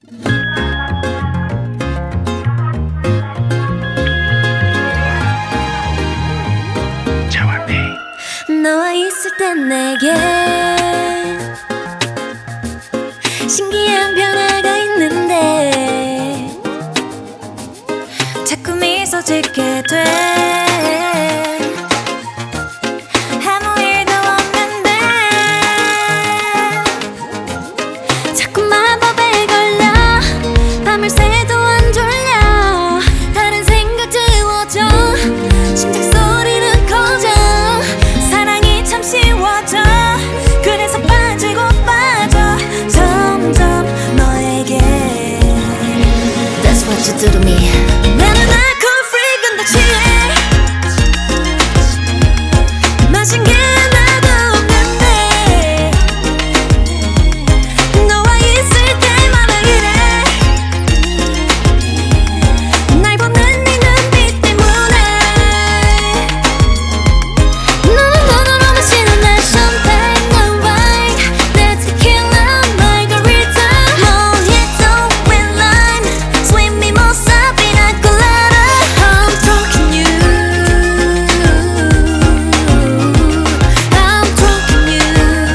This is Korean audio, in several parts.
너와 있을 땐 내게 신기한 변화가 있는데 자꾸 미소 짓게 돼. 아무 일도 없는데 자꾸 마법에 걸려 밤을 새도 안 졸려. 다른 생각 지워져 심장 소리는 커져. 사랑이 참 쉬워져. 그래서 빠지고 빠져 점점 너에게. That's what you do to me. 나는 alcohol free 근데 취해. 마신 게 하나도 없는데 너와 있을 때마다 이래. 날 보는 네 눈빛 때문에. 너는 눈으로 마시는 날 champagne no wine. 내 tequila margarita mojito with lime. Sweet mimosa pina colada. I'm talking you. I'm talking you.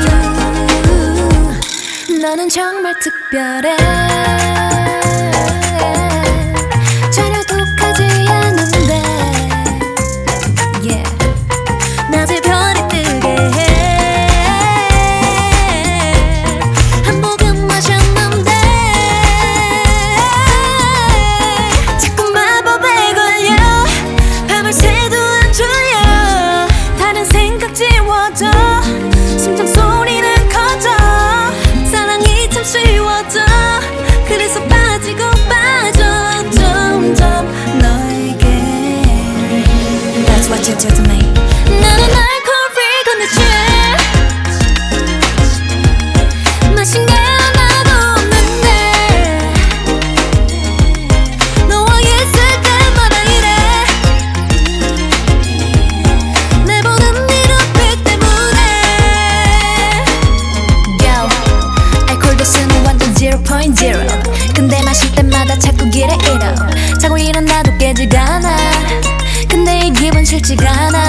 너는 정말 특별해. 전혀 독하지 않은데 yeah. 낮에 별이 뜨게 해. 한 모금 마셨는데 자꾸 마법에 걸려. 밤을 새도 안 졸려. 다른 생각 지워져. 심장 소리는 커져. 사랑이 참 쉬워져. 그래서 빠지고 빠져 점점 너에게. That's what you do to me. 나는 alcohol free 근데 취해. 마신 게 하나도 없는데 너와 있을 때마다 이래. 내 보는 네 눈빛 때문에. Yo, 알코올 도수는 완전 0.0. 근데 마실 때마다 자꾸 길에 잃어. 자고 일어나도 깨지가 않아. 근데 이 기분 싫지가 않아.